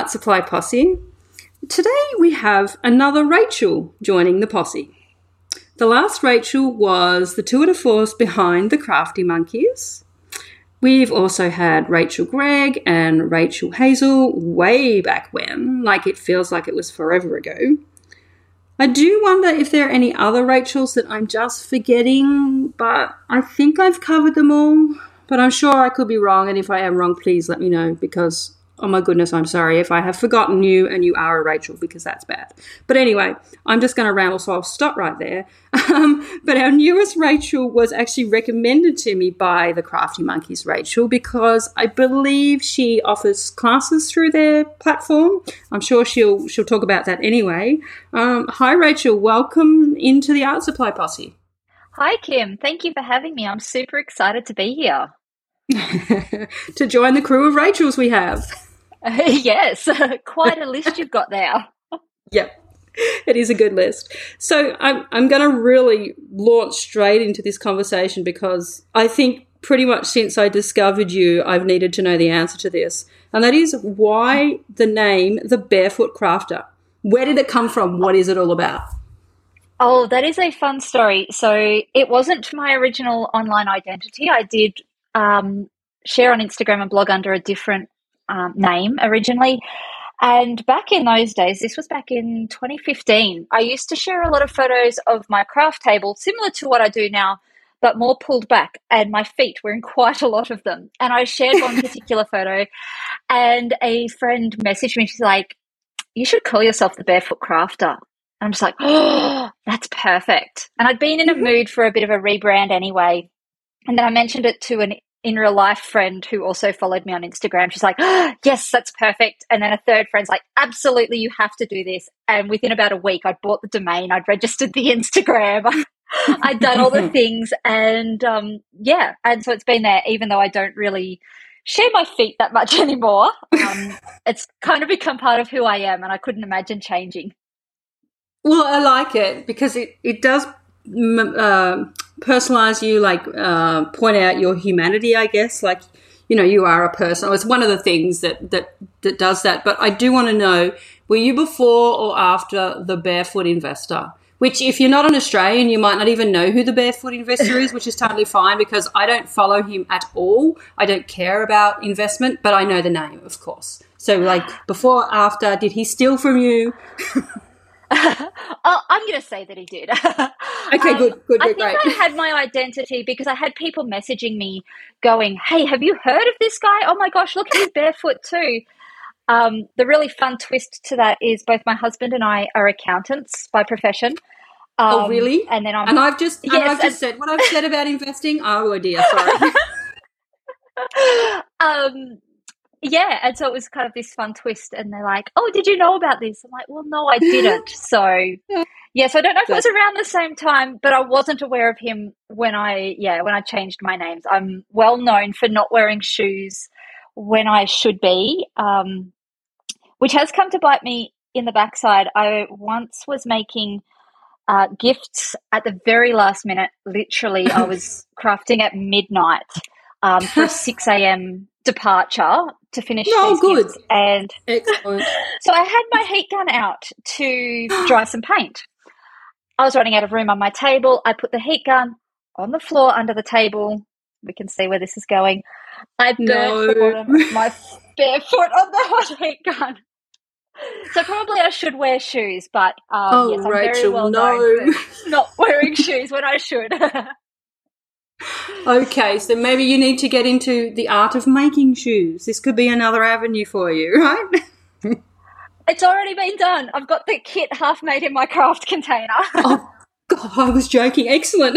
Art Supply Posse. Today we have another Rachel joining the posse. The last Rachel was the tour de force behind the Crafty Monkeys. We've also had Rachel Gregg and Rachel Hazel way back when, like it feels like it was forever ago. I do wonder if there are any other Rachels that I'm just forgetting, but I think I've covered them all. But I'm sure I could be wrong, and if I am wrong, please let me know because, oh my goodness, I'm sorry if I have forgotten you and you are a Rachel because that's bad. But anyway, I'm just going to ramble, so I'll stop right there. But our newest Rachel was actually recommended to me by the Crafty Monkeys Rachel because I believe she offers classes through their platform. I'm sure she'll talk about that anyway. Hi, Rachel. Welcome into the Art Supply Posse. Hi, Kim. Thank you for having me. I'm super excited to be here. To join the crew of Rachels we have. Yes, quite a list you've got there. Yep. It is a good list. So I'm going to really launch straight into this conversation because I think pretty much since I discovered you, I've needed to know the answer to this. And that is why the name The Barefoot Crafter. Where did it come from? What is it all about? Oh, that is a fun story. So it wasn't my original online identity. I did share on Instagram and blog under a different name originally. And back in those days, this was back in 2015, I used to share a lot of photos of my craft table, similar to what I do now, but more pulled back, and my feet were in quite a lot of them. And I shared one particular photo, and a friend messaged me. She's like, "You should call yourself the Barefoot Crafter." And I'm just like, "Oh, that's perfect." And I'd been in a mood for a bit of a rebrand anyway. And then I mentioned it to an in real life friend who also followed me on Instagram. She's like, "Oh, yes, that's perfect." And then a third friend's like, "Absolutely, you have to do this." And within about a week, I'd bought the domain, I'd registered the Instagram, I'd done all the things. And and so it's been there, even though I don't really share my feet that much anymore. It's kind of become part of who I am, and I couldn't imagine changing. Well, I like it because it does personalize you, like point out your humanity, I guess. Like, you know, you are a person. It's one of the things that does that. But I do want to know, were you before or after the Barefoot Investor? Which, if you're not an Australian, you might not even know who the Barefoot Investor is, which is totally fine because I don't follow him at all. I don't care about investment, but I know the name, of course. So, like, before, after, did he steal from you? I'm going to say that he did. Okay, good, I think great. I had my identity because I had people messaging me going, "Hey, have you heard of this guy? Oh my gosh, look, he's barefoot too." The really fun twist to that is both my husband and I are accountants by profession. Oh, really? And then I've just said what I've said about investing. Oh dear, sorry. Yeah, and so it was kind of this fun twist, and they're like, "Oh, did you know about this?" I'm like, "Well, no, I didn't." So, yes, I don't know if it was around the same time, but I wasn't aware of him when I changed my names. I'm well known for not wearing shoes when I should be, which has come to bite me in the backside. I once was making gifts at the very last minute. Literally, I was crafting at midnight for a 6 a.m. departure to finish these gifts. And excellent. So I had my heat gun out to dry some paint. I was running out of room on my table. I put the heat gun on the floor under the table. We can see where this is going. I burnt the bottom of my bare foot on the hot heat gun. So probably I should wear shoes, but yes, I'm Rachel, very well known for not wearing shoes when I should. Okay, so maybe you need to get into the art of making shoes. This could be another avenue for you, right? It's already been done. I've got the kit half made in my craft container. Oh, God, I was joking. Excellent.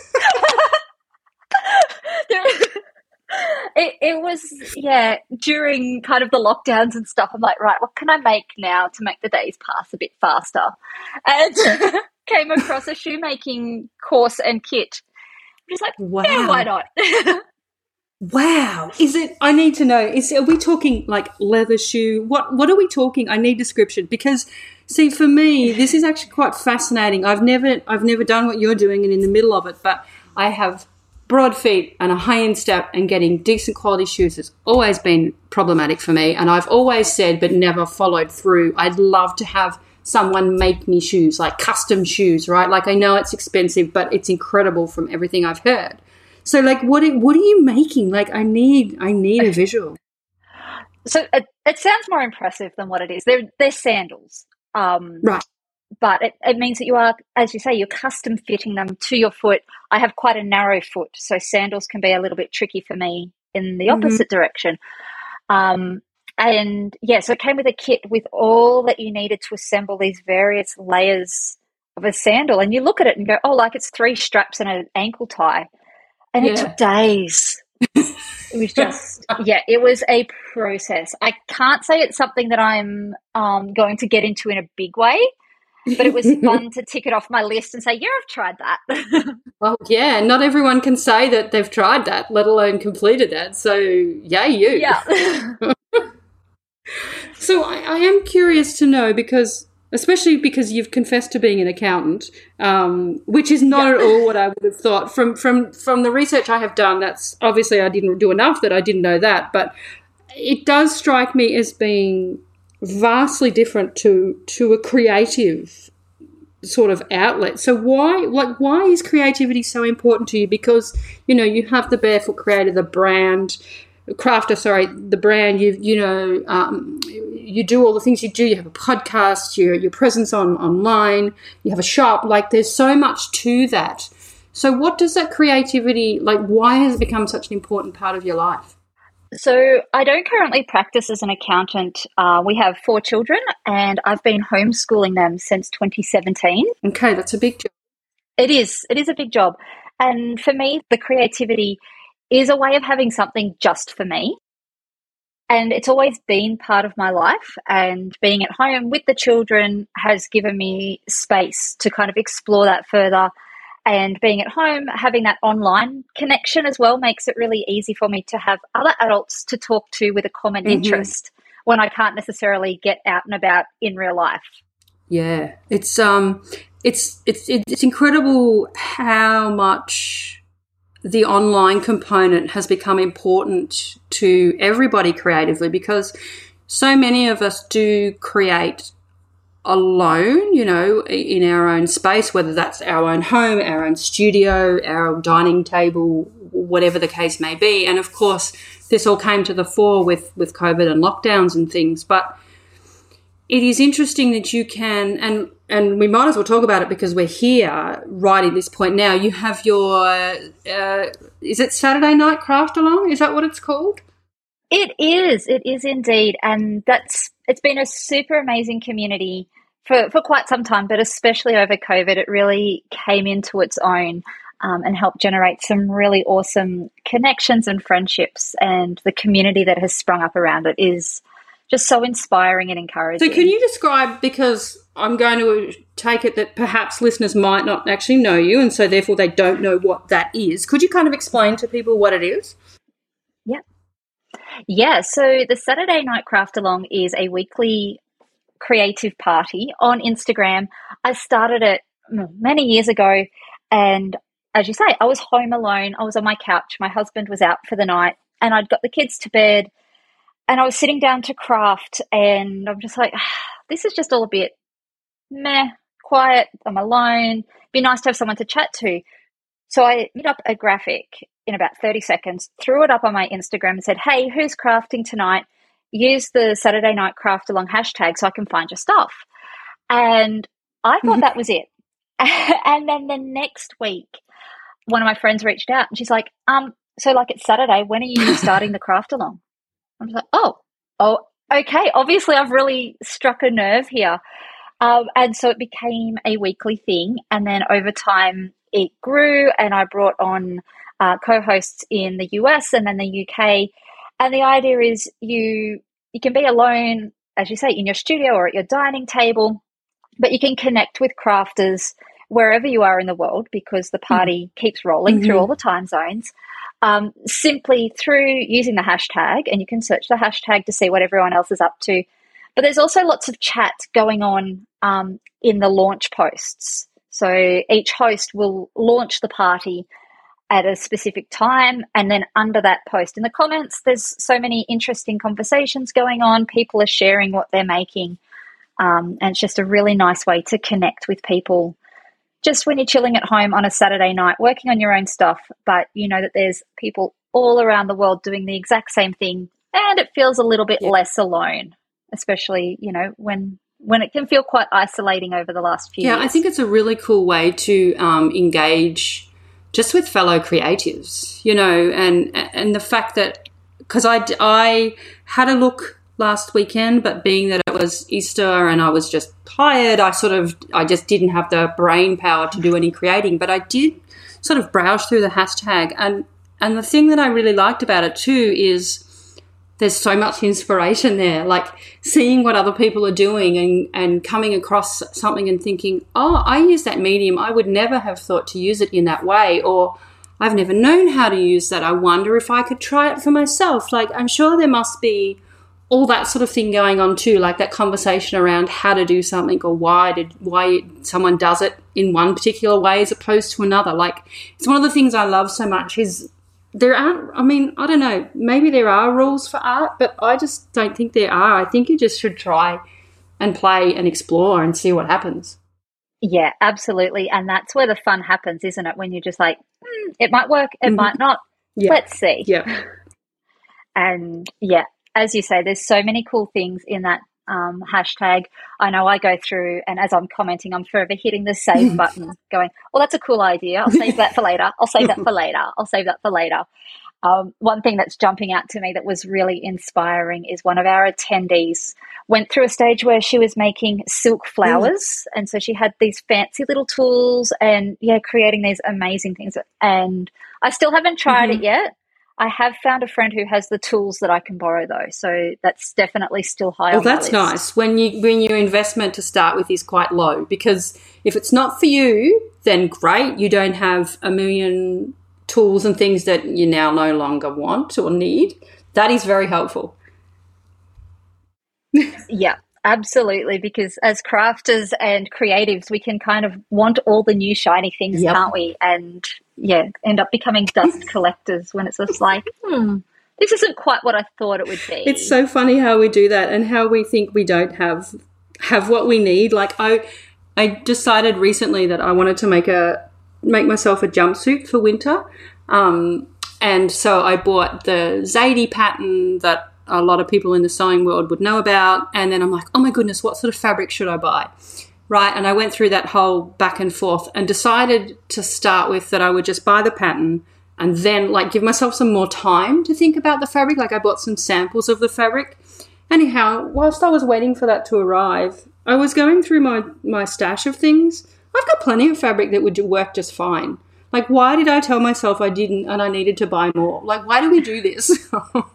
It was, during kind of the lockdowns and stuff, I'm like, right, what can I make now to make the days pass a bit faster? And came across a shoemaking course and kit. I'm just like, wow. Yeah, why not? Wow. I need to know, are we talking like leather shoe? What are we talking? I need description because, see, for me, this is actually quite fascinating. I've never done what you're doing and in the middle of it, but I have broad feet and a high instep and getting decent quality shoes has always been problematic for me. And I've always said, but never followed through, I'd love to have someone make me shoes, like custom shoes, right? Like I know it's expensive, but it's incredible from everything I've heard. So like, what are you making? Like I need a visual. So it sounds more impressive than what it is. They're sandals. Right. But it means that you are, as you say, you're custom fitting them to your foot. I have quite a narrow foot, so sandals can be a little bit tricky for me in the opposite direction. And yeah, so it came with a kit with all that you needed to assemble these various layers of a sandal. And you look at it and go, oh, like it's 3 straps and an ankle tie. And it took days. It was just, it was a process. I can't say it's something that I'm going to get into in a big way, but it was fun to tick it off my list and say, yeah, I've tried that. Well, yeah, not everyone can say that they've tried that, let alone completed that. So, yay, you. Yeah. So I am curious to know especially because you've confessed to being an accountant, which is not at all what I would have thought. From the research I have done, that's obviously I didn't do enough that I didn't know that, but it does strike me as being vastly different to a creative sort of outlet. So why is creativity so important to you? Because, you have the Barefoot Creator, the brand, the brand, you do all the things you do. You have a podcast, your presence online, you have a shop. Like there's so much to that. So what does that creativity, like why has it become such an important part of your life? So I don't currently practice as an accountant. We have 4 children and I've been homeschooling them since 2017. Okay, that's a big job. It is a big job. And for me, the creativity is a way of having something just for me. And it's always been part of my life, and being at home with the children has given me space to kind of explore that further. And being at home, having that online connection as well makes it really easy for me to have other adults to talk to with a common interest when I can't necessarily get out and about in real life. Yeah, it's incredible how much the online component has become important to everybody creatively, because so many of us do create alone, in our own space, whether that's our own home, our own studio, our dining table, whatever the case may be. And of course, this all came to the fore with COVID and lockdowns and things. But it is interesting that you can, and we might as well talk about it because we're here right at this point now. You have your, is it Saturday Night Craft Along? Is that what it's called? It is indeed. And it's been a super amazing community for quite some time, but especially over COVID, it really came into its own and helped generate some really awesome connections and friendships. And the community that has sprung up around it is just so inspiring and encouraging. So can you describe, because I'm going to take it that perhaps listeners might not actually know you and so therefore they don't know what that is. Could you kind of explain to people what it is? Yeah, so the Saturday Night Craft Along is a weekly creative party on Instagram. I started it many years ago, and as you say, I was home alone. I was on my couch. My husband was out for the night and I'd got the kids to bed. And I was sitting down to craft and I'm just like, this is just all a bit meh, quiet. I'm alone. Be nice to have someone to chat to. So I made up a graphic in about 30 seconds, threw it up on my Instagram and said, hey, who's crafting tonight? Use the Saturday Night Craft Along hashtag so I can find your stuff. And I thought that was it. And then the next week, one of my friends reached out and she's like, so like it's Saturday, when are you starting the craft along? I was like, oh, okay. Obviously, I've really struck a nerve here. And so it became a weekly thing. And then over time, it grew and I brought on co-hosts in the US and then the UK. And the idea is you can be alone, as you say, in your studio or at your dining table, but you can connect with crafters wherever you are in the world because the party keeps rolling through all the time zones. Simply through using the hashtag, and you can search the hashtag to see what everyone else is up to. But there's also lots of chat going on in the launch posts. So each host will launch the party at a specific time. And then under that post in the comments, there's so many interesting conversations going on. People are sharing what they're making. And it's just a really nice way to connect with people just when you're chilling at home on a Saturday night, working on your own stuff, but you know that there's people all around the world doing the exact same thing, and it feels a little bit less alone, especially, you know, when it can feel quite isolating over the last few years. I think it's a really cool way to engage just with fellow creatives, you know, and the fact that, because I had a look last weekend, but being that it was Easter and I was just tired, I just didn't have the brain power to do any creating, but I did sort of browse through the hashtag, and the thing that I really liked about it too is there's so much inspiration there, like seeing what other people are doing and coming across something and thinking, oh, I use that medium. I would never have thought to use it in that way, or I've never known how to use that. I wonder if I could try it for myself. Like, I'm sure there must be all that sort of thing going on too, like that conversation around how to do something or why someone does it in one particular way as opposed to another. Like, it's one of the things I love so much is there aren't, I mean, I don't know, maybe there are rules for art, but I just don't think there are. I think you just should try and play and explore and see what happens. Yeah, absolutely. And that's where the fun happens, isn't it? When you're just like, it might work, it might not. Yeah. Let's see. Yeah. And yeah, as you say, there's so many cool things in that hashtag. I know I go through, and as I'm commenting, I'm forever hitting the save button going, well, that's a cool idea. I'll save that for later. I'll save that for later. I'll save that for later. One thing that's jumping out to me that was really inspiring is one of our attendees went through a stage where she was making silk flowers. And so she had these fancy little tools and, creating these amazing things. And I still haven't tried it yet. I have found a friend who has the tools that I can borrow, though, so that's definitely still high on my list. Well, that's nice when your investment to start with is quite low, because if it's not for you, then great, you don't have a million tools and things that you now no longer want or need. That is very helpful. Yeah, absolutely, because as crafters and creatives, we can kind of want all the new shiny things, can't we? And end up becoming dust collectors when it's just like, this isn't quite what I thought it would be. It's so funny how we do that and how we think we don't have what we need. Like I decided recently that I wanted to make myself a jumpsuit for winter, and so I bought the Zadie pattern that a lot of people in the sewing world would know about, and then I'm like, oh my goodness, what sort of fabric should I buy? Right, and I went through that whole back and forth and decided to start with that I would just buy the pattern and then like give myself some more time to think about the fabric. Like I bought some samples of the fabric. Anyhow, whilst I was waiting for that to arrive, I was going through my stash of things. I've got plenty of fabric that would work just fine. Like, why did I tell myself I didn't and I needed to buy more? Like, why do we do this?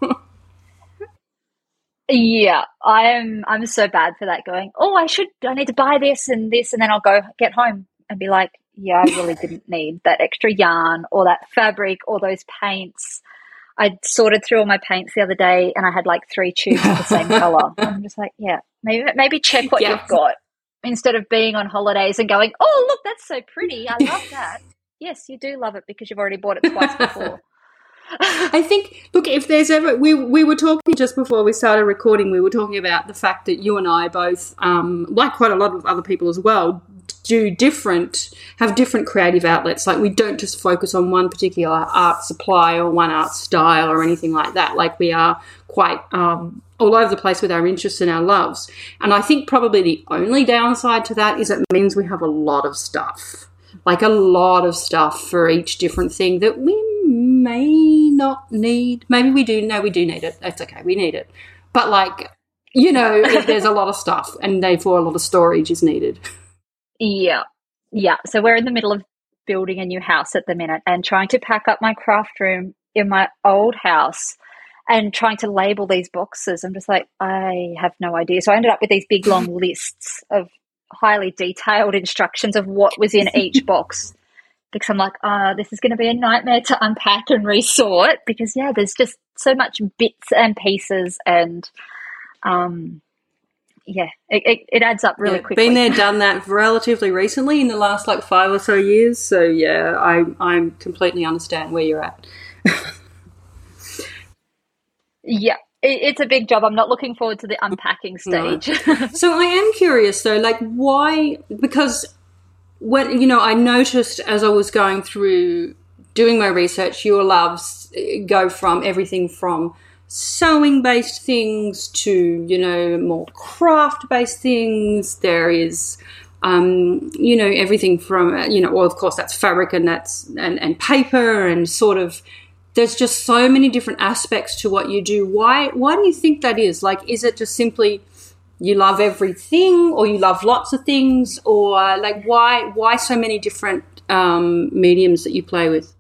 Yeah, I'm so bad for that, going, I need to buy this, and then I'll go get home and be like, yeah, I really didn't need that extra yarn or that fabric or those paints. I sorted through all my paints the other day and I had like 3 tubes of the same colour. I'm just like, yeah, maybe check what you've got instead of being on holidays and going, oh, look, that's so pretty. I love that. Yes, you do love it because you've already bought it twice before. I think, look, if there's ever, we were talking just before we started recording, we were talking about the fact that you and I both, like quite a lot of other people as well, have different creative outlets. Like we don't just focus on one particular art supply or one art style or anything like that. Like we are quite all over the place with our interests and our loves. And I think probably the only downside to that is it means we have a lot of stuff. Like a lot of stuff for each different thing that we may not need. Maybe we do. No, we do need it. That's okay. We need it. But like, there's a lot of stuff and therefore a lot of storage is needed. Yeah. Yeah. So we're in the middle of building a new house at the minute and trying to pack up my craft room in my old house and trying to label these boxes. I'm just like, I have no idea. So I ended up with these big long lists of highly detailed instructions of what was in each box, because I'm like, this is going to be a nightmare to unpack and resort because, there's just so much bits and pieces and yeah, it adds up really quickly. Been there, done that relatively recently in the last 5 or so years. So yeah, I completely understand where you're at. Yeah, it's a big job. I'm not looking forward to the unpacking stage. No. So I am curious though, why? Because when I noticed as I was going through doing my research, your loves go from everything from sewing-based things to more craft-based things. There is everything from well, of course that's fabric and that's and paper and sort of. There's just so many different aspects to what you do. Why do you think that is? Is it just simply you love everything, or you love lots of things, or why so many different mediums that you play with?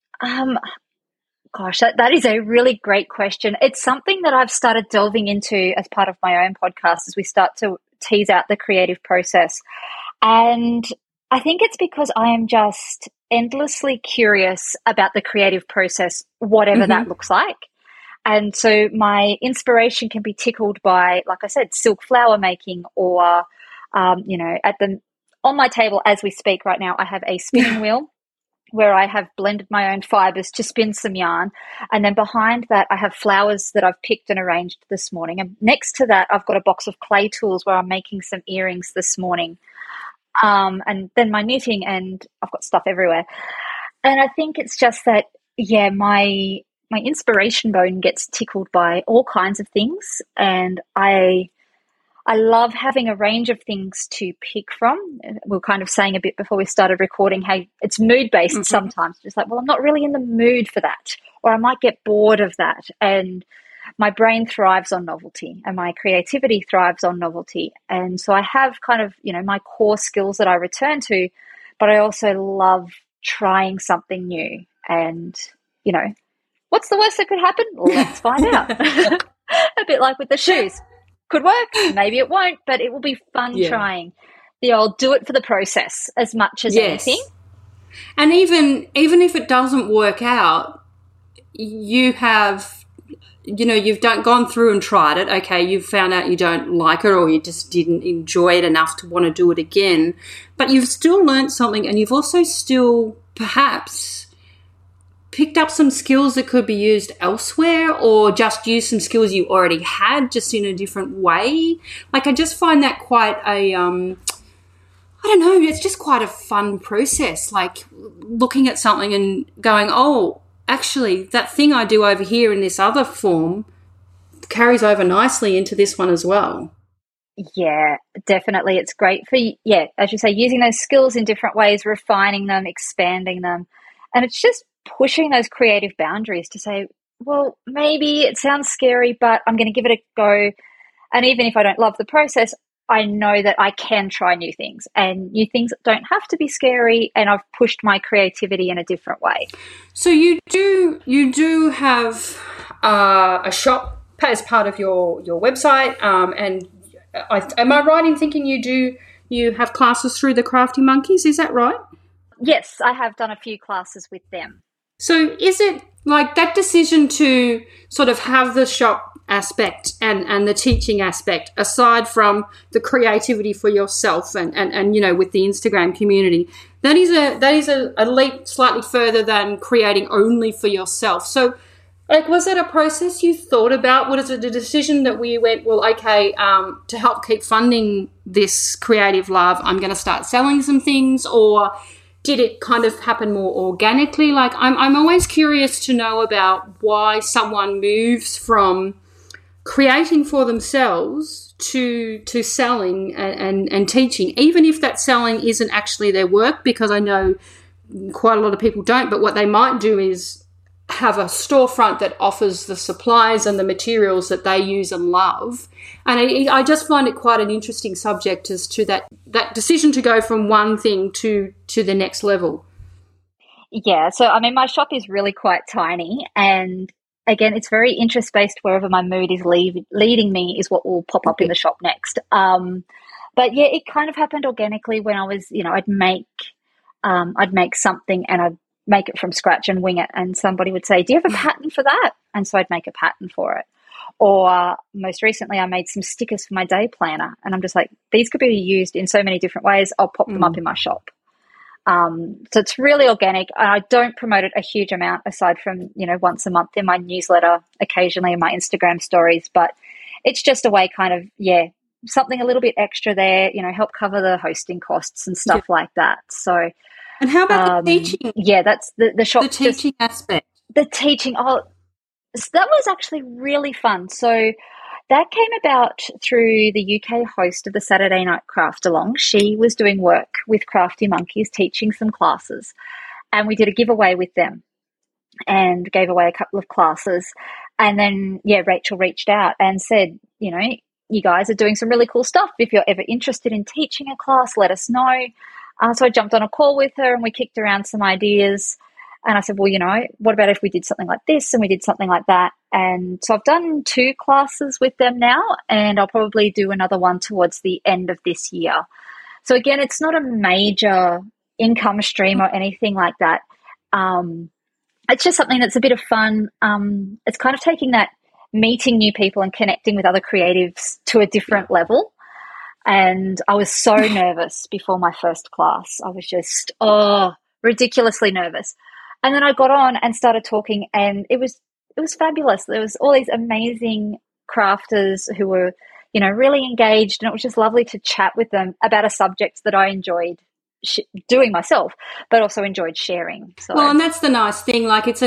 Gosh, that is a really great question. It's something that I've started delving into as part of my own podcast as we start to tease out the creative process. And I think it's because I am just endlessly curious about the creative process, whatever that looks like. And so my inspiration can be tickled by, like I said, silk flower making, or, on my table as we speak right now, I have a spinning wheel where I have blended my own fibers to spin some yarn. And then behind that, I have flowers that I've picked and arranged this morning. And next to that, I've got a box of clay tools where I'm making some earrings this morning. And then my knitting, and I've got stuff everywhere. And I think it's just that, yeah, my inspiration bone gets tickled by all kinds of things. And I love having a range of things to pick from. We were kind of saying a bit before we started recording how it's mood-based sometimes. Just well, I'm not really in the mood for that, or I might get bored of that. And my brain thrives on novelty, and my creativity thrives on novelty. And so I have kind of, my core skills that I return to, but I also love trying something new. And, what's the worst that could happen? Let's find out. A bit like with the shoes. Could work, maybe it won't, but it will be fun trying. The old do it for the process as much as anything. And even if it doesn't work out, you have you've gone through and tried it. Okay, you've found out you don't like it, or you just didn't enjoy it enough to want to do it again. But you've still learned something, and you've also still perhaps picked up some skills that could be used elsewhere, or just used some skills you already had just in a different way. I just find that quite a I don't know, it's just quite a fun process, looking at something and going, oh, actually, that thing I do over here in this other form carries over nicely into this one as well. Yeah, definitely. It's great for, as you say, using those skills in different ways, refining them, expanding them. And it's just pushing those creative boundaries to say, well, maybe it sounds scary, but I'm going to give it a go. And even if I don't love the process, I know that I can try new things, and new things don't have to be scary, and I've pushed my creativity in a different way. So you do have a shop as part of your website, and am I right in thinking you have classes through the Crafty Monkeys? Is that right? Yes, I have done a few classes with them. So is it that decision to sort of have the shop aspect and the teaching aspect, aside from the creativity for yourself and with the Instagram community, that is a leap slightly further than creating only for yourself. So was that a process you thought about? Was it a decision that we went, well, okay, to help keep funding this creative love, I'm going to start selling some things? Or did it kind of happen more organically? I'm always curious to know about why someone moves from creating for themselves to selling and teaching, even if that selling isn't actually their work, because I know quite a lot of people don't, but what they might do is have a storefront that offers the supplies and the materials that they use and love. And I just find it quite an interesting subject as to that decision to go from one thing to the next level. Yeah, so my shop is really quite tiny, and again, it's very interest-based. Wherever my mood is leading me is what will pop up in the shop next. But yeah, it kind of happened organically when I was, I'd make something and I'd make it from scratch and wing it. And somebody would say, do you have a pattern for that? And so I'd make a pattern for it. Or most recently, I made some stickers for my day planner, and I'm just like, these could be used in so many different ways. I'll pop them up in my shop. So it's really organic. I don't promote it a huge amount aside from, once a month in my newsletter, occasionally in my Instagram stories, but it's just a way kind of, something a little bit extra there, help cover the hosting costs and stuff like that. So, and how about the teaching? Yeah, that's the shop. The teaching aspect. The teaching. Oh, that was actually really fun. So that came about through the UK host of the Saturday Night Craft Along. She was doing work with Crafty Monkeys, teaching some classes, and we did a giveaway with them and gave away a couple of classes. And then, Rachel reached out and said, you guys are doing some really cool stuff. If you're ever interested in teaching a class, let us know. So I jumped on a call with her and we kicked around some ideas. And I said, well, what about if we did something like this and we did something like that? And so I've done 2 classes with them now, and I'll probably do another one towards the end of this year. So again, it's not a major income stream or anything like that. It's just something that's a bit of fun. It's kind of taking that meeting new people and connecting with other creatives to a different level. And I was so nervous before my first class. I was just, ridiculously nervous. And then I got on and started talking, and it was fabulous. There was all these amazing crafters who were, really engaged, and it was just lovely to chat with them about a subject that I enjoyed doing myself, but also enjoyed sharing. So. Well, and that's the nice thing. Like, it's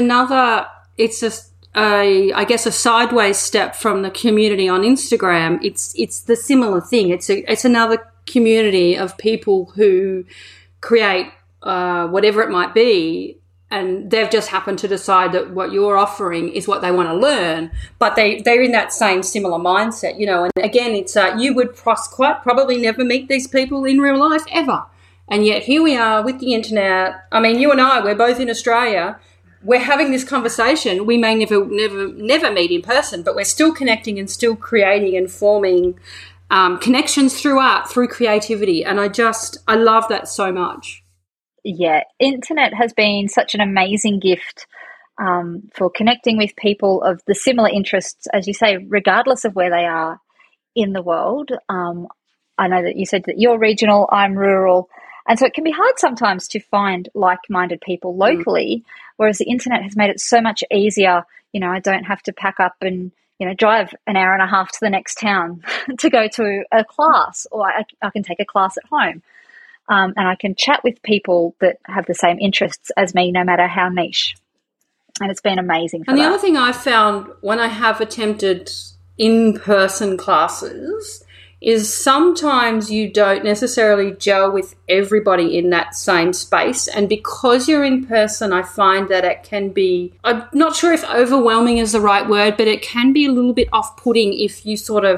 I guess a sideways step from the community on Instagram. It's the similar thing. It's another community of people who create whatever it might be, and they've just happened to decide that what you're offering is what they want to learn, but they're in that same similar mindset, And again, it's you would quite probably never meet these people in real life ever, and yet here we are with the internet. I mean, you and I, we're both in Australia. We're having this conversation. We may never meet in person, but we're still connecting and still creating and forming connections through art, through creativity, and I love that so much. Yeah, internet has been such an amazing gift for connecting with people of the similar interests, as you say, regardless of where they are in the world. I know that you said that you're regional, I'm rural, and so it can be hard sometimes to find like-minded people locally, whereas the internet has made it so much easier. I don't have to pack up and, drive an hour and a half to the next town to go to a class, or I can take a class at home. And I can chat with people that have the same interests as me, no matter how niche. And it's been amazing. And the other thing I've found when I have attempted in-person classes is sometimes you don't necessarily gel with everybody in that same space. And because you're in person, I find that it can be, I'm not sure if overwhelming is the right word, but it can be a little bit off-putting if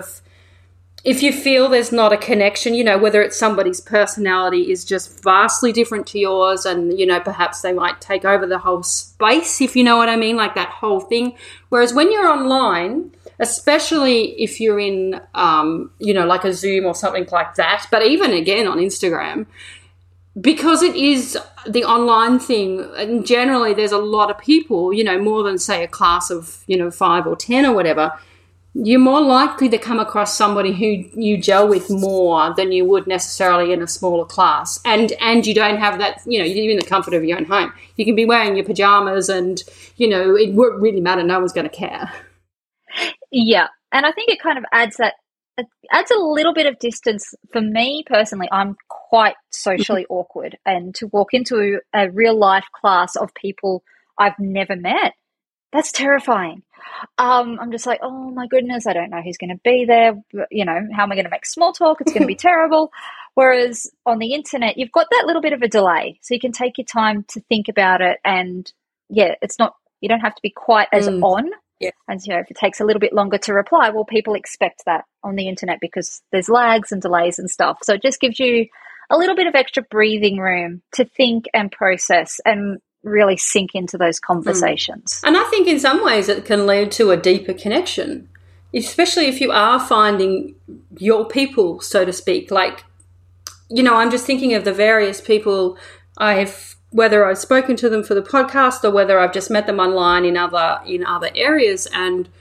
you feel there's not a connection, whether it's somebody's personality is just vastly different to yours, and, perhaps they might take over the whole space, if you know what I mean, like that whole thing. Whereas when you're online, especially if you're in, like a Zoom or something like that, but even again on Instagram, because it is the online thing, and generally there's a lot of people, more than, say, a class of, 5 or 10 or whatever, you're more likely to come across somebody who you gel with more than you would necessarily in a smaller class. And you don't have that, you're in the comfort of your own home. You can be wearing your pajamas and, it won't really matter. No one's going to care. Yeah. And I think it kind of adds a little bit of distance. For me personally, I'm quite socially awkward, and to walk into a real life class of people I've never met, that's terrifying. I'm just like, oh my goodness, I don't know who's going to be there. How am I going to make small talk? It's going to be terrible. Whereas on the internet, you've got that little bit of a delay, so you can take your time to think about it. And it's not, you don't have to be quite as on. Yeah. And if it takes a little bit longer to reply, well, people expect that on the internet because there's lags and delays and stuff. So it just gives you a little bit of extra breathing room to think and process and really sink into those conversations. And I think in some ways it can lead to a deeper connection, especially if you are finding your people, so to speak. Like, I'm just thinking of the various people whether I've spoken to them for the podcast or whether I've just met them online in other areas, and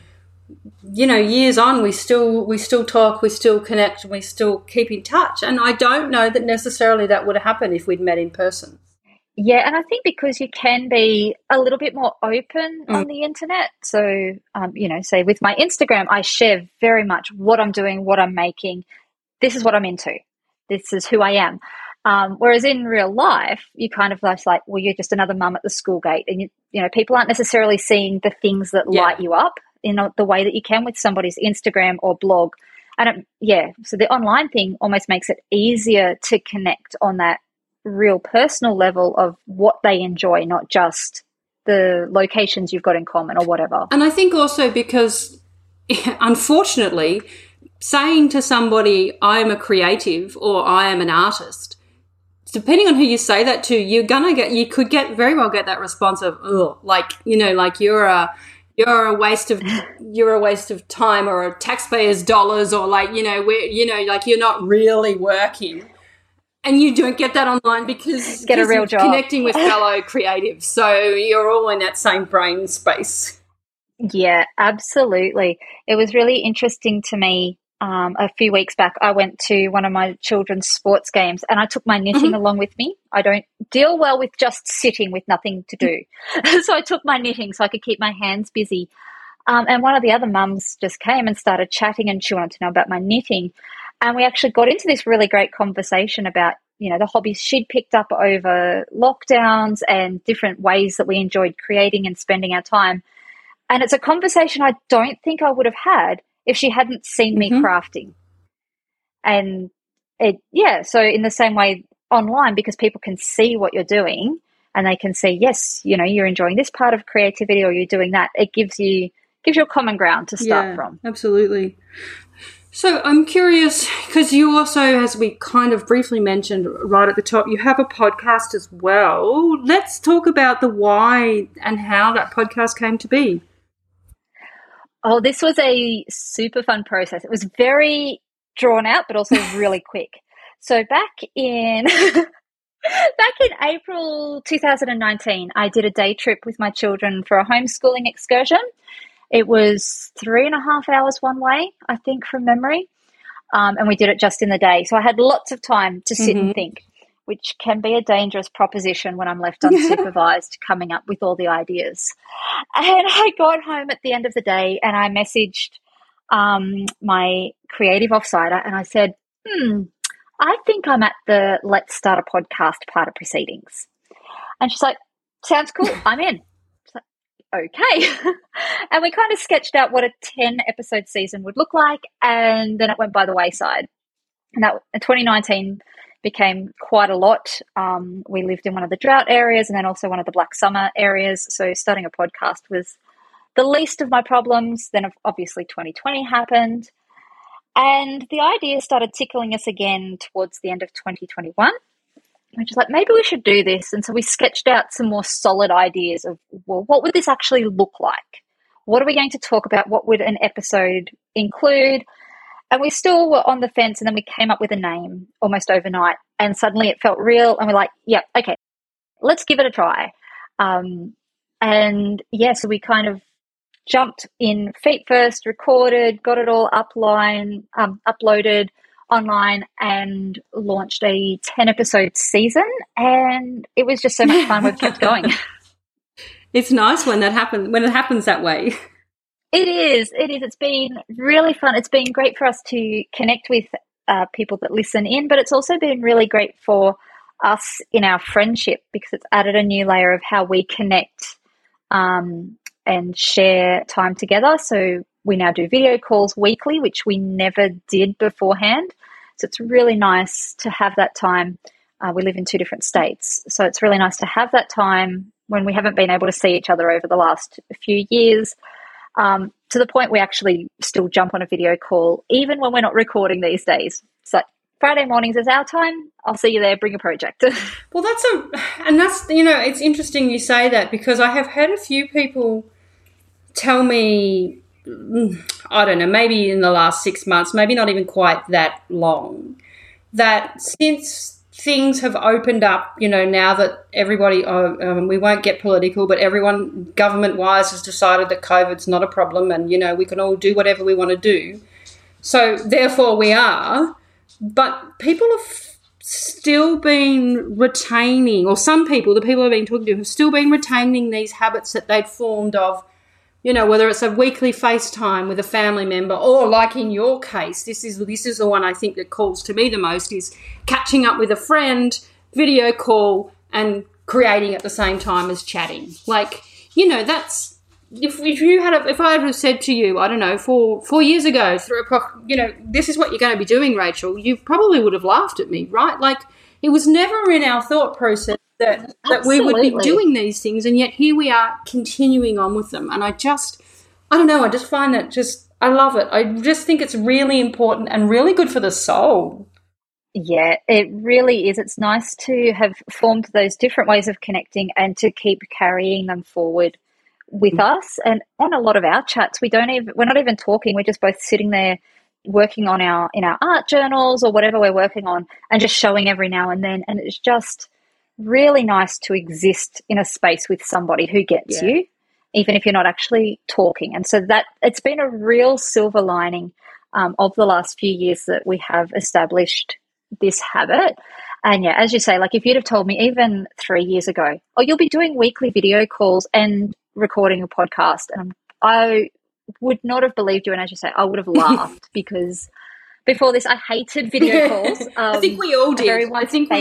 years on, we still talk, we still connect, and we still keep in touch. And I don't know that necessarily that would happen if we'd met in person. Yeah, and I think because you can be a little bit more open on the internet. So, say with my Instagram, I share very much what I'm doing, what I'm making. This is what I'm into. This is who I am. Whereas in real life, you kind of like, well, you're just another mum at the school gate, and people aren't necessarily seeing the things that light you up in the way that you can with somebody's Instagram or blog. So the online thing almost makes it easier to connect on that real personal level of what they enjoy, not just the locations you've got in common or whatever. And I think also because, unfortunately, saying to somebody, I am a creative or I am an artist, depending on who you say that to, you could very well get that response of, oh, like you're a waste of time or a taxpayer's dollars, or like you're not really working. And you don't get that online because get a real job connecting with fellow creatives. So you're all in that same brain space. Yeah, absolutely. It was really interesting to me. A few weeks back, I went to one of my children's sports games and I took my knitting along with me. I don't deal well with just sitting with nothing to do. So I took my knitting so I could keep my hands busy. And one of the other mums just came and started chatting, and she wanted to know about my knitting. And we actually got into this really great conversation about, the hobbies she'd picked up over lockdowns and different ways that we enjoyed creating and spending our time. And it's a conversation I don't think I would have had if she hadn't seen me crafting. And so in the same way online, because people can see what you're doing and they can see, yes, you're enjoying this part of creativity or you're doing that, it gives you a common ground to start from. Absolutely. So I'm curious, because you also, as we kind of briefly mentioned right at the top, you have a podcast as well. Let's talk about the why and how that podcast came to be. Oh, this was a super fun process. It was very drawn out, but also really quick. So back in April 2019, I did a day trip with my children for a homeschooling excursion. It was 3.5 hours one way, I think, from memory. And we did it just in the day. So I had lots of time to sit and think, which can be a dangerous proposition when I'm left unsupervised coming up with all the ideas. And I got home at the end of the day and I messaged my creative offsider and I said, I think I'm at the let's start a podcast part of proceedings. And she's like, sounds cool, I'm in. Okay. And we kind of sketched out what a 10-episode season would look like, and then it went by the wayside. And that 2019 became quite a lot. We lived in one of the drought areas and then also one of the black summer areas. So starting a podcast was the least of my problems. Then obviously 2020 happened. And the idea started tickling us again towards the end of 2021. We're just like, maybe we should do this. And so we sketched out some more solid ideas of, well, what would this actually look like? What are we going to talk about? What would an episode include? And we still were on the fence, and then we came up with a name almost overnight, and suddenly it felt real, and we're like, yeah, okay, let's give it a try. So we kind of jumped in feet first, recorded, got it all uploaded online, and launched a 10-episode season, and it was just so much fun. We've kept going. It's nice when it happens that way. It is. It's been really fun. It's been great for us to connect with people that listen in, but it's also been really great for us in our friendship because it's added a new layer of how we connect and share time together. So we now do video calls weekly, which we never did beforehand. So it's really nice to have that time. We live in 2 different states. So it's really nice to have that time when we haven't been able to see each other over the last few years. To the point we actually still jump on a video call, even when we're not recording these days. It's like Friday mornings is our time. I'll see you there. Bring a project. Well, it's interesting you say that because I have had a few people tell me, I don't know, maybe in the last 6 months, maybe not even quite that long, that since things have opened up, now that everybody, we won't get political, but everyone government-wise has decided that COVID's not a problem and, we can all do whatever we want to do. So therefore we are, but people have still been retaining, or some people, the people I've been talking to, have still been retaining these habits that they'd formed of, whether it's a weekly FaceTime with a family member, or like in your case, this is the one I think that calls to me the most, is catching up with a friend, video call, and creating at the same time as chatting. Like, that's, if I had said to you, I don't know, 4 years ago, this is what you're going to be doing, Rachel, you probably would have laughed at me, right? Like, it was never in our thought process that we would be doing these things, and yet here we are continuing on with them. And I just find that I love it. I just think it's really important and really good for the soul. Yeah, it really is. It's nice to have formed those different ways of connecting and to keep carrying them forward with us. And on a lot of our chats, we're not even talking. We're just both sitting there working in our art journals or whatever we're working on, and just showing every now and then. And it's just really nice to exist in a space with somebody who gets you, even if you're not actually talking. And so that it's been a real silver lining of the last few years that we have established this habit. And yeah, as you say, like if you'd have told me even 3 years ago, oh, you'll be doing weekly video calls and recording a podcast, and I would not have believed you. And as you say, I would have laughed because before this, I hated video calls. I think we all did. I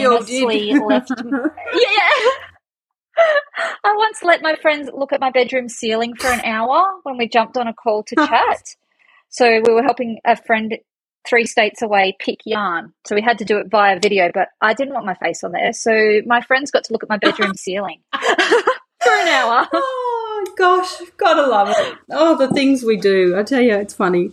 once let my friends look at my bedroom ceiling for an hour when we jumped on a call to chat. So we were helping a friend 3 states away pick yarn. So we had to do it via video, but I didn't want my face on there. So my friends got to look at my bedroom ceiling for an hour. Oh, gosh, I've got to love it. Oh, the things we do. I tell you, it's funny.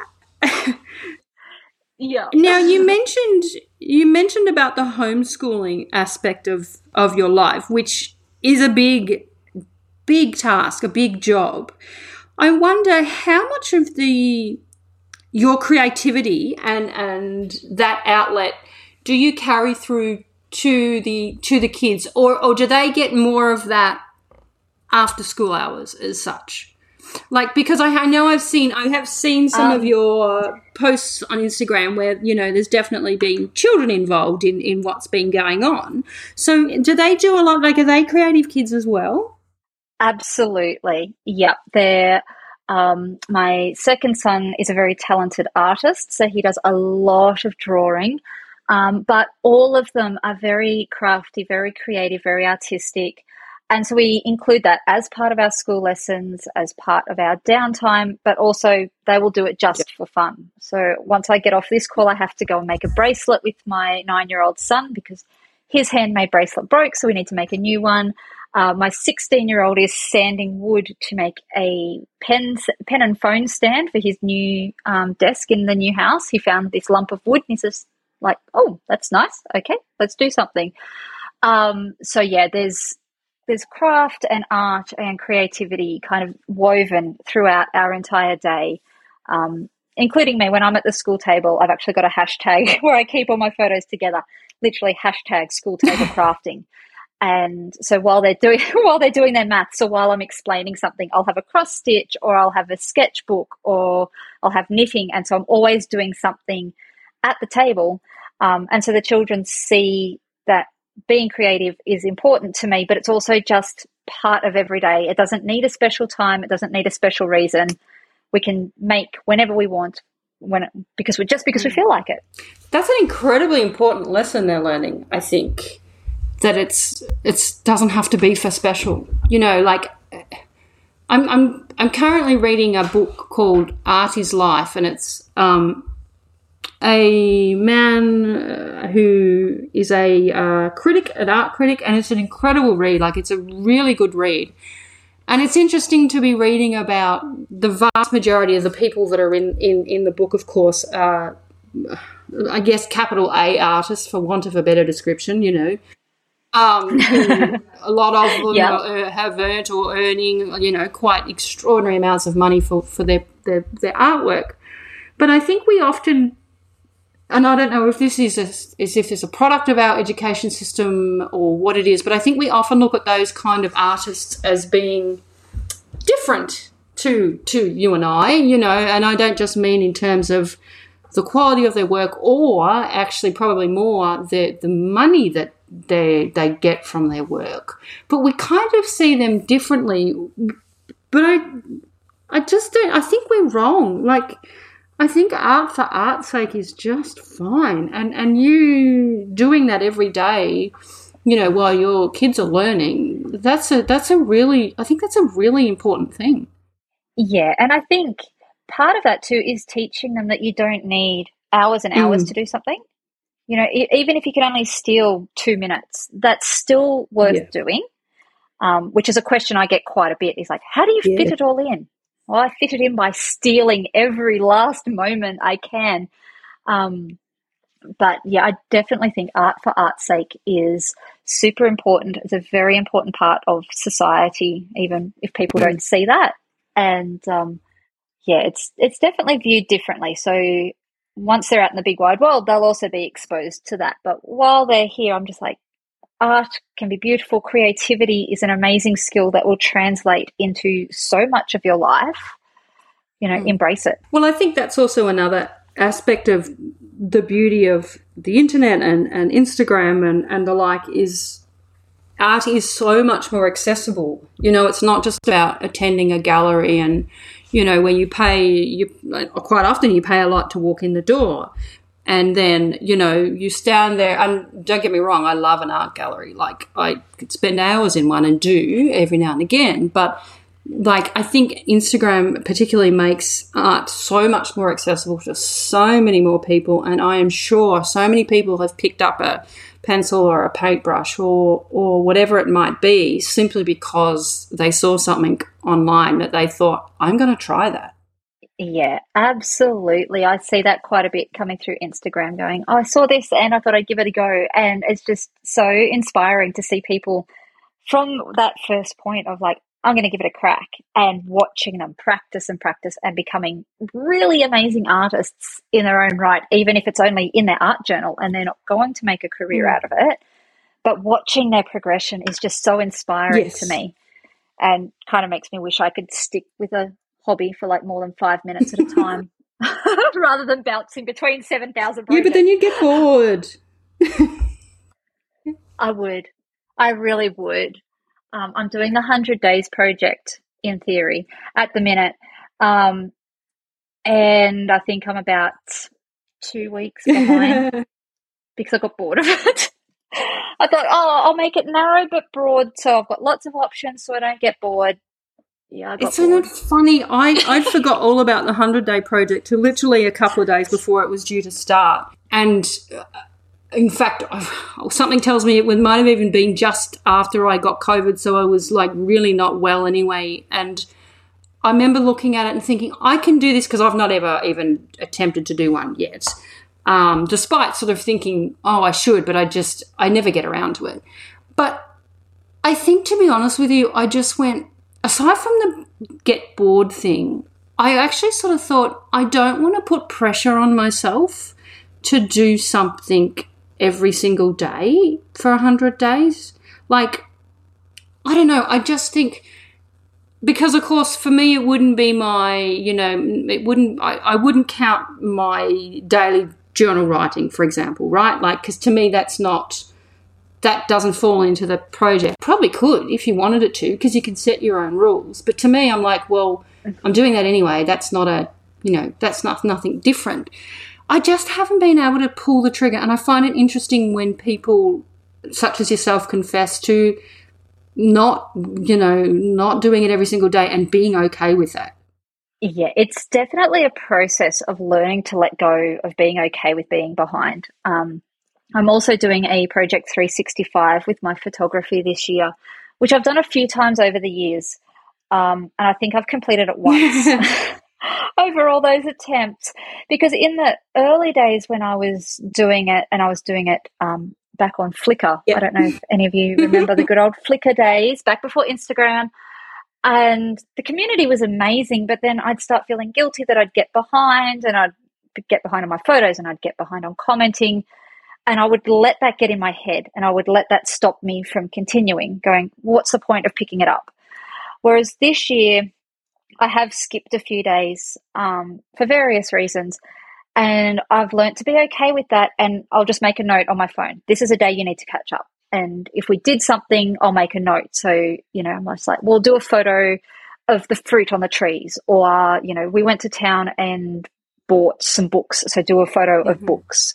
Yeah. Now you mentioned about the homeschooling aspect of your life, which is a big task, a big job. I wonder how much of your creativity and that outlet do you carry through to the kids, or do they get more of that after school hours as such? Like, because I have seen some of your posts on Instagram where, there's definitely been children involved in what's been going on. So do they do a lot, like, are they creative kids as well? Absolutely. Yep. They're, my second son is a very talented artist, so he does a lot of drawing. But all of them are very crafty, very creative, very artistic. And so we include that as part of our school lessons, as part of our downtime, but also they will do it just for fun. So once I get off this call, I have to go and make a bracelet with my 9-year-old son because his handmade bracelet broke, so we need to make a new one. My 16-year-old is sanding wood to make a pen and phone stand for his new desk in the new house. He found this lump of wood and he says, like, oh, that's nice. Okay, let's do something. So yeah, there's craft and art and creativity kind of woven throughout our entire day, including me. When I'm at the school table, I've actually got a hashtag where I keep all my photos together, literally hashtag school table crafting. And so while they're doing their maths, or while I'm explaining something, I'll have a cross stitch, or I'll have a sketchbook, or I'll have knitting. And so I'm always doing something at the table. And so the children see that being creative is important to me, but it's also just part of every day. It doesn't need a special time. It doesn't need a special reason. We can make whenever we want, because we feel like it. That's an incredibly important lesson they're learning, I think, that it doesn't have to be for special. Like I'm currently reading a book called Art is Life, and it's a man who is a art critic, and it's an incredible read. Like, it's a really good read. And it's interesting to be reading about the vast majority of the people that are in the book, of course, I guess capital A artists, for want of a better description, who a lot of them have earned or earning, quite extraordinary amounts of money for their artwork. But I think we often and I don't know if this is as if it's a product of our education system or what it is, but I think we often look at those kind of artists as being different to you and I, and I don't just mean in terms of the quality of their work, or actually probably more the money that they get from their work. But we kind of see them differently. But I just don't. I think we're wrong. Like, I think art for art's sake is just fine, and you doing that every day, while your kids are learning, that's a really important thing. Yeah, and I think part of that too is teaching them that you don't need hours and hours to do something. Even if you can only steal 2 minutes, that's still worth doing, which is a question I get quite a bit, is like, how do you fit it all in? Well, I fit it in by stealing every last moment I can. But yeah, I definitely think art for art's sake is super important. It's a very important part of society, even if people don't see that. And it's definitely viewed differently. So once they're out in the big wide world, they'll also be exposed to that. But while they're here, I'm just like, art can be beautiful. Creativity is an amazing skill that will translate into so much of your life. Embrace it. Well, I think that's also another aspect of the beauty of the internet and Instagram and the like, is art is so much more accessible. It's not just about attending a gallery and, where you quite often you pay a lot to walk in the door. And then, you stand there, and don't get me wrong, I love an art gallery. Like, I could spend hours in one and do every now and again. But, like, I think Instagram particularly makes art so much more accessible to so many more people. And I am sure so many people have picked up a pencil or a paintbrush or whatever it might be simply because they saw something online that they thought, I'm going to try that. Yeah, absolutely. I see that quite a bit coming through Instagram, going, oh, I saw this and I thought I'd give it a go. And it's just so inspiring to see people from that first point of like, I'm going to give it a crack, and watching them practice and becoming really amazing artists in their own right, even if it's only in their art journal and they're not going to make a career out of it. But watching their progression is just so inspiring to me, and kind of makes me wish I could stick with a hobby for like more than 5 minutes at a time rather than bouncing between 7,000 projects. Yeah, but then you'd get bored. I would. I really would. I'm doing the 100 Days project in theory at the minute. And I think I'm about 2 weeks behind because I got bored of it. I thought, I'll make it narrow but broad so I've got lots of options so I don't get bored. Yeah, I got bored. Isn't it funny? I forgot all about the 100-day project till literally a couple of days before it was due to start. And in fact, something tells me it might have even been just after I got COVID, so I was like really not well anyway. And I remember looking at it and thinking, I can do this, because I've not ever even attempted to do one yet, despite sort of thinking, I should, but I never get around to it. But I think, to be honest with you, I just went, aside from the get bored thing, I actually sort of thought, I don't want to put pressure on myself to do something every single day for 100 days. Like, I don't know, I just think, because of course for me it wouldn't be my, I wouldn't count my daily journal writing, for example, right? Like, because to me that doesn't fall into the project. Probably could if you wanted it to, because you can set your own rules. But to me, I'm like, well, I'm doing that anyway. That's not nothing different. I just haven't been able to pull the trigger, and I find it interesting when people such as yourself confess to not doing it every single day and being okay with that. Yeah, it's definitely a process of learning to let go of being okay with being behind. I'm also doing a Project 365 with my photography this year, which I've done a few times over the years, and I think I've completed it once. Over all those attempts, because in the early days when I was doing it, and I was doing it back on Flickr, I don't know if any of you remember the good old Flickr days, back before Instagram, and the community was amazing, but then I'd start feeling guilty that I'd get behind and get behind on my photos and I'd get behind on commenting. And I would let that get in my head and I would let that stop me from continuing, going, what's the point of picking it up? Whereas this year, I have skipped a few days for various reasons. And I've learned to be okay with that. And I'll just make a note on my phone. This is a day you need to catch up. And if we did something, I'll make a note. So, I'm just like, we'll do a photo of the fruit on the trees. Or, we went to town and bought some books. So do a photo of books.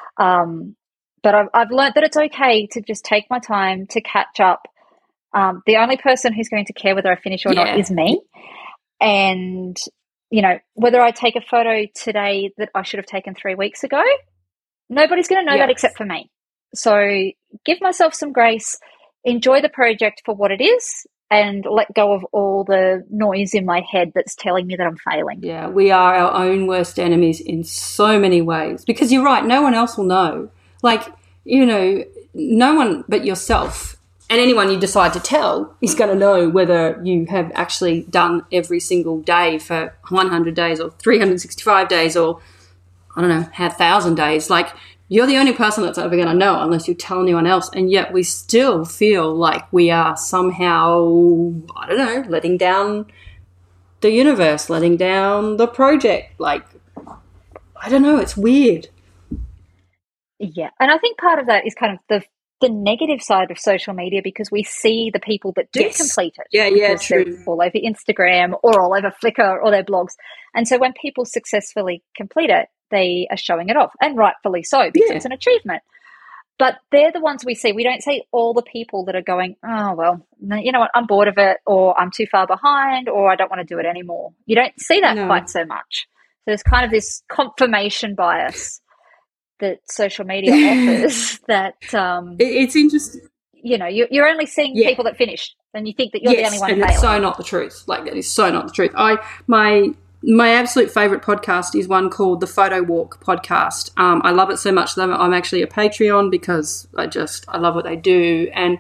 But I've learned that it's okay to just take my time to catch up. The only person who's going to care whether I finish or not is me. And, whether I take a photo today that I should have taken 3 weeks ago, nobody's going to know that except for me. So give myself some grace, enjoy the project for what it is, and let go of all the noise in my head that's telling me that I'm failing. Yeah, we are our own worst enemies in so many ways. Because you're right, no one else will know. Like, no one but yourself and anyone you decide to tell is going to know whether you have actually done every single day for 100 days or 365 days or, I don't know, 1,000 days. Like, you're the only person that's ever going to know unless you tell anyone else. And yet we still feel like we are somehow, I don't know, letting down the universe, letting down the project. Like, I don't know, it's weird. Yeah. And I think part of that is kind of the negative side of social media, because we see the people that do complete it. Yeah, true. All over Instagram or all over Flickr or their blogs. And so when people successfully complete it, they are showing it off, and rightfully so, because it's an achievement. But they're the ones we see. We don't see all the people that are going, oh, well, you know what, I'm bored of it, or I'm too far behind, or I don't want to do it anymore. You don't see that quite so much. So there's kind of this confirmation bias that social media offers that it's interesting. You're only seeing people that finished, and you think that you're the only one failing. It's so not the truth. Like, that is so not the truth. My absolute favourite podcast is one called the Photo Walk podcast. I love it so much that I'm actually a Patreon because I love what they do. And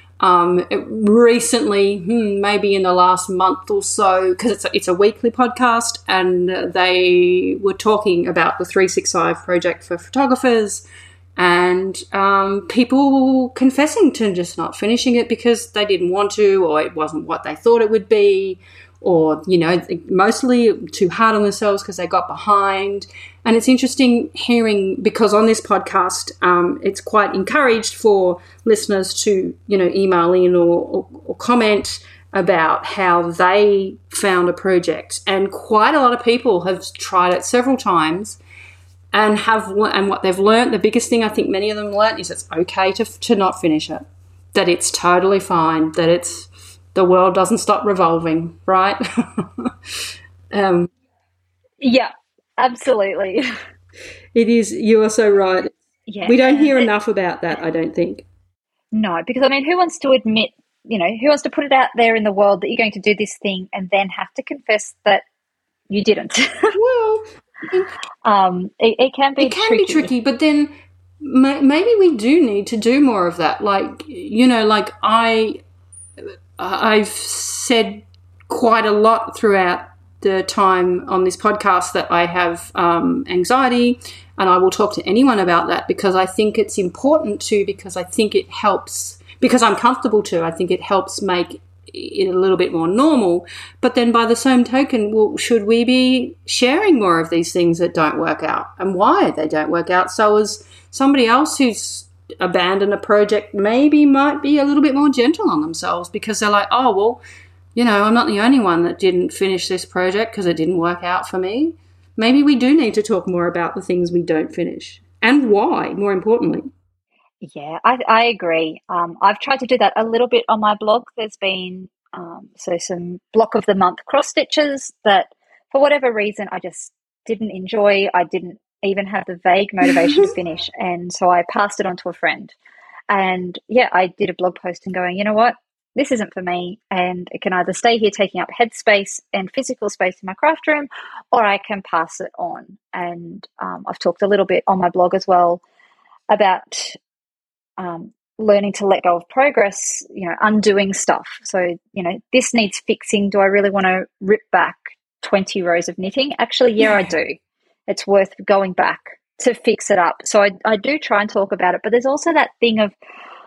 recently, maybe in the last month or so, because it's a weekly podcast, and they were talking about the 365 project for photographers, and people confessing to just not finishing it because they didn't want to, or it wasn't what they thought it would be, or, mostly too hard on themselves because they got behind. And it's interesting hearing, because on this podcast, it's quite encouraged for listeners to, email in or comment about how they found a project. And quite a lot of people have tried it several times and what they've learnt, the biggest thing I think many of them learnt, is it's okay to not finish it, that it's totally fine, that the world doesn't stop revolving, right? Yeah, absolutely. It is. You are so right. Yeah. We don't hear enough about that, I don't think. No, because, who wants to admit, who wants to put it out there in the world that you're going to do this thing and then have to confess that you didn't? Well, it can be tricky, but then maybe we do need to do more of that. Like, I've said quite a lot throughout the time on this podcast that I have anxiety, and I will talk to anyone about that because I think it's important to, because I think it helps, because I'm comfortable to, I think it helps make it a little bit more normal. But then by the same token, well, should we be sharing more of these things that don't work out and why they don't work out, so as somebody else who's abandoned a project maybe might be a little bit more gentle on themselves, because they're like, oh, well, I'm not the only one that didn't finish this project because it didn't work out for me. Maybe we do need to talk more about the things we don't finish and why, more importantly. Yeah, I agree. I've tried to do that a little bit on my blog. There's been some block of the month cross stitches that for whatever reason I just didn't enjoy. I didn't even have the vague motivation to finish, and so I passed it on to a friend. And I did a blog post and going, you know what, this isn't for me, and it can either stay here taking up headspace and physical space in my craft room, or I can pass it on. And I've talked a little bit on my blog as well about learning to let go of progress, undoing stuff. So, this needs fixing. Do I really want to rip back 20 rows of knitting? Actually, I do. it's worth going back to fix it up. So I do try and talk about it, but there's also that thing of,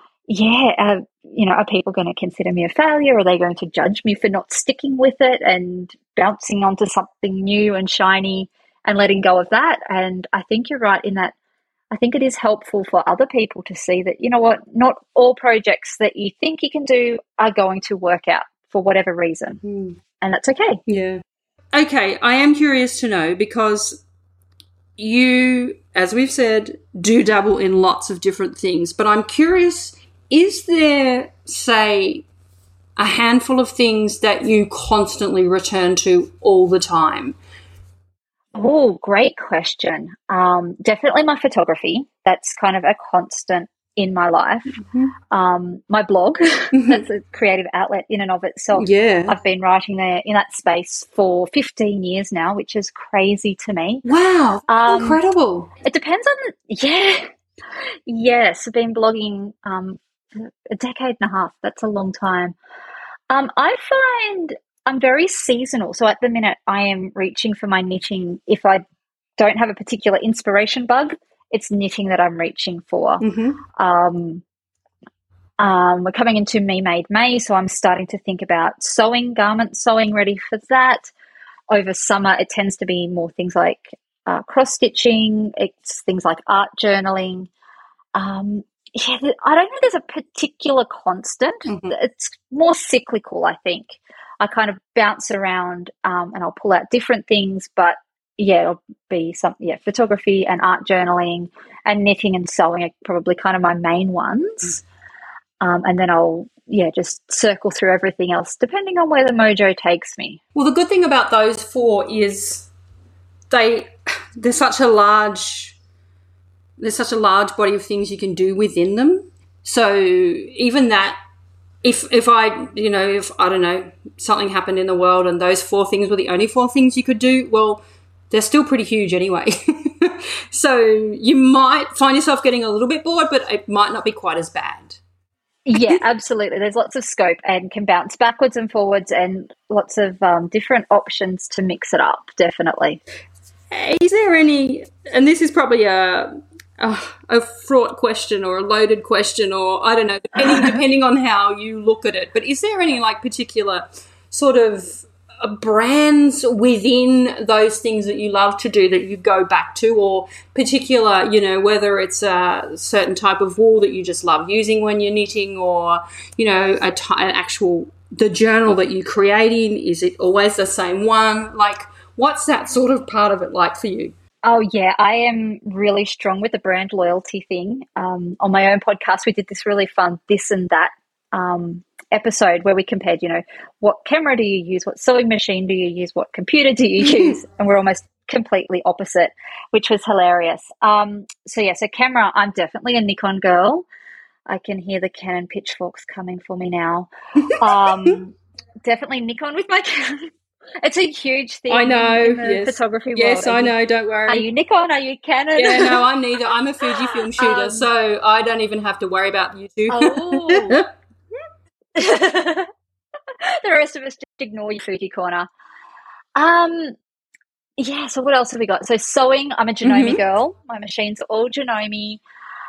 are people going to consider me a failure? Are they going to judge me for not sticking with it and bouncing onto something new and shiny and letting go of that? And I think you're right in that. I think it is helpful for other people to see that, you know what, not all projects that you think you can do are going to work out for whatever reason. And that's okay. Yeah. Okay, I am curious to know, because you, as we've said, do dabble in lots of different things, but I'm curious, is there, say, a handful of things that you constantly return to all the time? Oh, great question. Definitely my photography. That's kind of a constant in my life. My blog, that's a creative outlet in and of itself. Yeah. I've been writing there in that space for 15 years now, which is crazy to me. Wow, incredible. It depends on Yes, I've been blogging a decade and a half. That's a long time. I find I'm very seasonal. So at the minute, I am reaching for my knitting. If I don't have a particular inspiration bug, it's knitting that I'm reaching for. We're coming into Me Made May, so I'm starting to think about sewing, garment sewing, ready for that. Over summer, it tends to be more things like cross-stitching. It's things like art journaling. I don't know there's a particular constant. It's more cyclical, I think. I kind of bounce around and I'll pull out different things, but it'll be photography and art journaling and knitting and sewing are probably kind of my main ones. And then I'll just circle through everything else depending on where the mojo takes me. Well, the good thing about those four is there's such a large body of things you can do within them. So even that, if I don't know, something happened in the world and those four things were the only four things you could do, well, they're still pretty huge anyway. So you might find yourself getting a little bit bored, but it might not be quite as bad. Yeah, absolutely. There's lots of scope and can bounce backwards and forwards and lots of different options to mix it up, definitely. Is there any, and this is probably a fraught question or a loaded question, or I don't know, depending on how you look at it, but is there any particular sort of brands within those things that you love to do that you go back to, or particular, whether it's a certain type of wool that you just love using when you're knitting, or, the journal that you create in, is it always the same one? Like, what's that sort of part of it like for you? Oh, yeah, I am really strong with the brand loyalty thing. On my own podcast, we did this really fun This and That episode where we compared, what camera do you use, what sewing machine do you use, what computer do you use, and we're almost completely opposite, which was hilarious. So camera, I'm definitely a Nikon girl. I can hear the Canon pitchforks coming for me now. Definitely Nikon with my camera. It's a huge thing. I know, in the photography world. Yes, I know, don't worry. Are you Nikon? Are you Canon? Yeah, no, I'm neither. I'm a Fujifilm shooter, so I don't even have to worry about YouTube. Oh. The rest of us just ignore your Fuji corner. So what else have we got? So sewing, I'm a Janome girl. My machines are all Janome.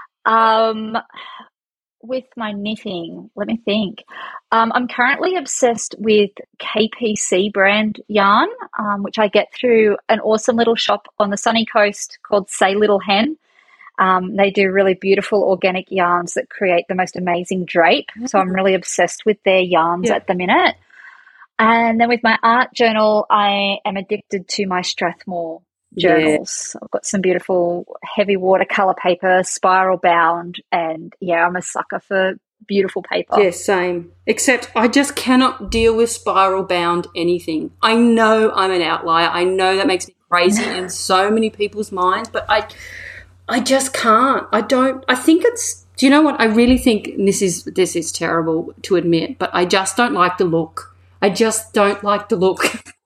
With my knitting, let me think. I'm currently obsessed with KPC brand yarn, which I get through an awesome little shop on the sunny coast called Say Little Hen. They do really beautiful organic yarns that create the most amazing drape. So I'm really obsessed with their yarns at the minute. And then with my art journal, I am addicted to my Strathmore journals. I've got some beautiful heavy watercolor paper, spiral bound, and I'm a sucker for beautiful paper. Yeah, same. Except I just cannot deal with spiral bound anything. I know I'm an outlier. I know that makes me crazy in so many people's minds, but I just can't. I think it's, do you know what? I really think, and this is terrible to admit, but I just don't like the look. I just don't like the look.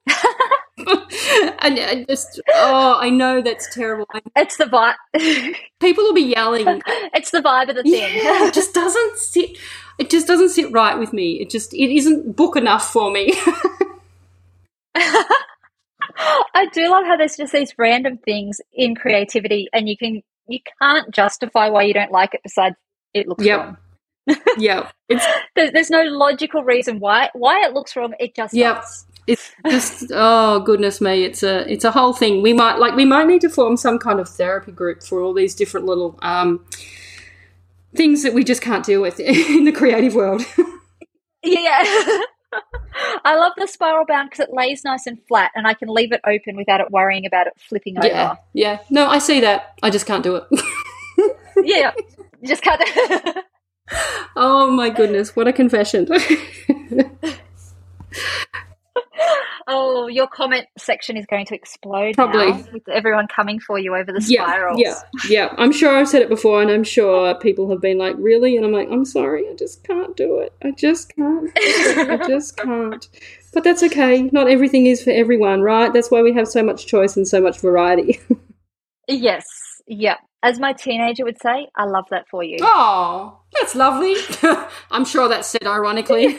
And I know that's terrible. It's the vibe. People will be yelling. It's the vibe of the thing. Yeah, it just doesn't sit. It just doesn't sit right with me. It isn't book enough for me. I do love how there's just these random things in creativity, and you can't justify why you don't like it besides it looks wrong. Yep. There's no logical reason why it looks wrong. It just does. It's just, oh goodness me, it's a whole thing. We might need to form some kind of therapy group for all these different little things that we just can't deal with in the creative world. Yeah. I love the spiral bound because it lays nice and flat, and I can leave it open without it worrying about it flipping over. Yeah. No, I see that. I just can't do it. Yeah, you just can't. Oh my goodness, what a confession. Oh, your comment section is going to explode Probably now with everyone coming for you over the spirals. Yeah. I'm sure I've said it before, and I'm sure people have been like, really? And I'm like, I'm sorry, I just can't do it. I just can't. I just can't. But that's okay. Not everything is for everyone, right? That's why we have so much choice and so much variety. Yes. Yeah. As my teenager would say, I love that for you. Oh, that's lovely. I'm sure that's said ironically.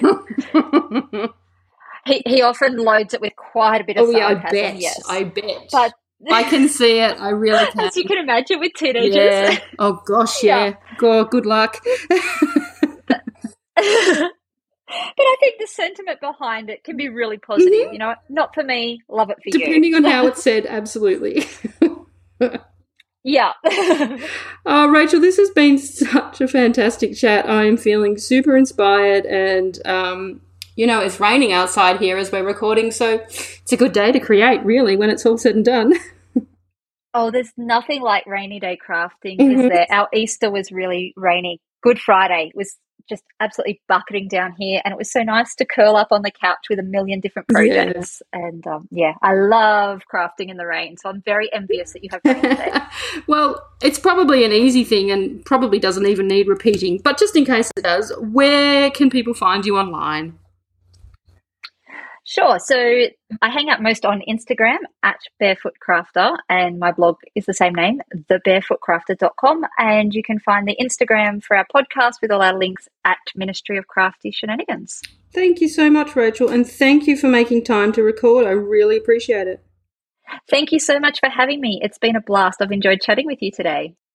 He often loads it with quite a bit of sarcasm. I bet. But I can see it. I really can. As you can imagine with teenagers. Yeah. Oh, gosh, yeah. Good luck. But I think the sentiment behind it can be really positive. Mm-hmm. You know, not for me, love it for you. Depending on how it's said, absolutely. Yeah. Oh, Rachel, this has been such a fantastic chat. I am feeling super inspired, and it's raining outside here as we're recording, so it's a good day to create, really, when it's all said and done. Oh, there's nothing like rainy day crafting, is there? Our Easter was really rainy. Good Friday was just absolutely bucketing down here, and it was so nice to curl up on the couch with a million different projects. Yeah. And I love crafting in the rain, so I'm very envious that you have rain today. Well, it's probably an easy thing and probably doesn't even need repeating, but just in case it does, where can people find you online? Sure. So I hang out most on Instagram at Barefoot Crafter, and my blog is the same name, thebarefootcrafter.com. And you can find the Instagram for our podcast with all our links at Ministry of Crafty Shenanigans. Thank you so much, Rachel, and thank you for making time to record. I really appreciate it. Thank you so much for having me. It's been a blast. I've enjoyed chatting with you today.